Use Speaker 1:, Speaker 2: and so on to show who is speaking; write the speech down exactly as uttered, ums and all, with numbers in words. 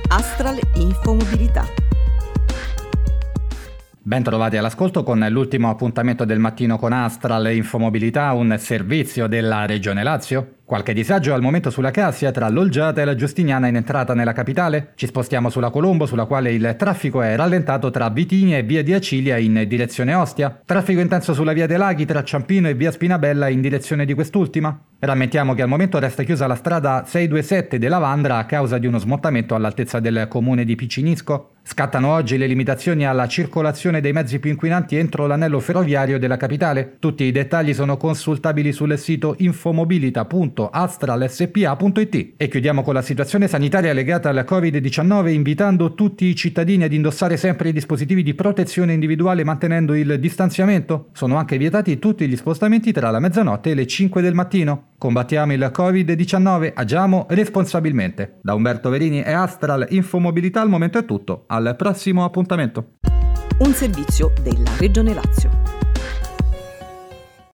Speaker 1: Astral Infomobilità.
Speaker 2: Ben trovati all'ascolto con l'ultimo appuntamento del mattino con Astral Infomobilità, un servizio della Regione Lazio. Qualche disagio al momento sulla Cassia tra l'Olgiata e la Giustiniana in entrata nella capitale. Ci spostiamo sulla Colombo, sulla quale il traffico è rallentato tra Vitinia e via di Acilia in direzione Ostia. Traffico intenso sulla via dei Laghi tra Ciampino e via Spinabella in direzione di quest'ultima. Rammentiamo che al momento resta chiusa la strada seicentoventisette della Vandra a causa di uno smottamento all'altezza del comune di Picinisco. Scattano oggi le limitazioni alla circolazione dei mezzi più inquinanti entro l'anello ferroviario della capitale. Tutti i dettagli sono consultabili sul sito infomobilita punto astral s p a punto i t. E chiudiamo con la situazione sanitaria legata al covid diciannove, invitando tutti i cittadini ad indossare sempre i dispositivi di protezione individuale mantenendo il distanziamento. Sono anche vietati tutti gli spostamenti tra la mezzanotte e le cinque del mattino. Combattiamo il covid diciannove, agiamo responsabilmente. Da Umberto Verini e Astral Infomobilità al momento è tutto. Al prossimo appuntamento.
Speaker 1: Un servizio della Regione Lazio.